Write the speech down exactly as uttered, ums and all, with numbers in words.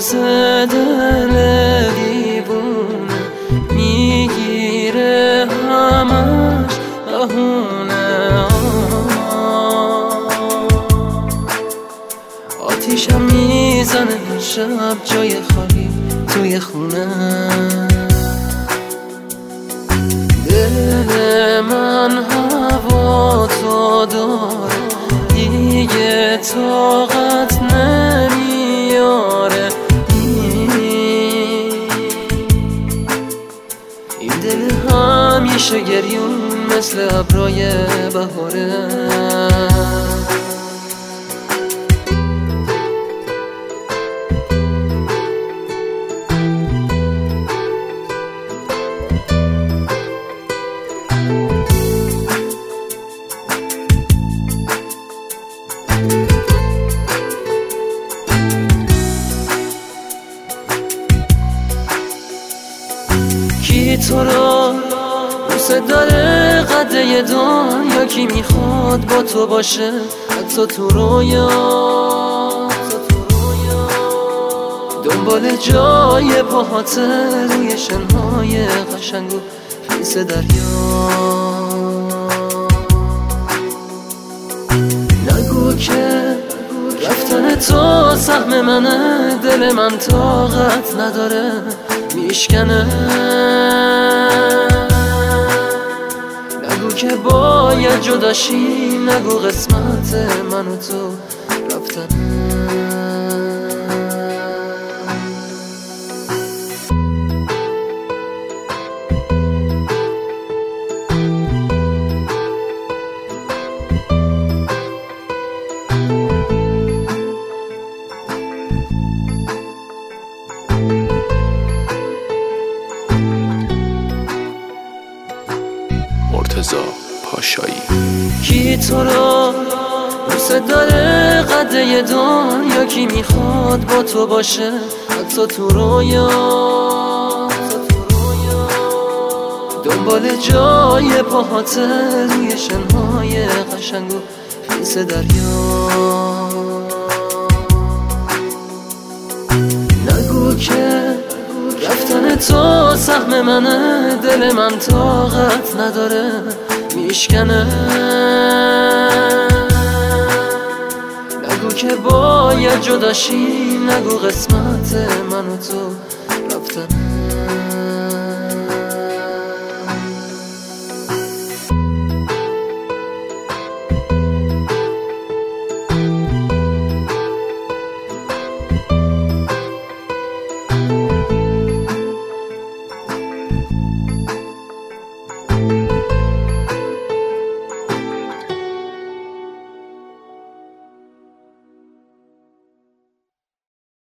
باز دل دیوونه میگیره همش بهونه. آتیشم میزنه شب جای خالی توی خونه. دل من هوا تو داره دیگه طاقت نمیاره. این دل همیشه گریون مثل ابرای بهاره. کی تو رو دوست داره قده دنیا؟ کی میخواد با تو باشه حتی تو رویا؟ دنبال جای پاهاته روی شنهای قشنگ و خیس دریا. نگو که رفتن تو سهم منه، دل من طاقت نداره میشکنه. نگو که باید جداشی، نگو قسمت من و تو رفتنه. مرتضی پاشایی. کی تو رو دوست داره قده دنیا؟ کی میخواد با تو باشه حتی تو رویا؟ دنبال جای پاهاته روی شنهای قشنگ و خیس دریا. نگو که رفتن تو سهم منه، دل من طاقت نداره میشکنه. نگو که باید جداشی، نگو قسمت من و تو رفتنه.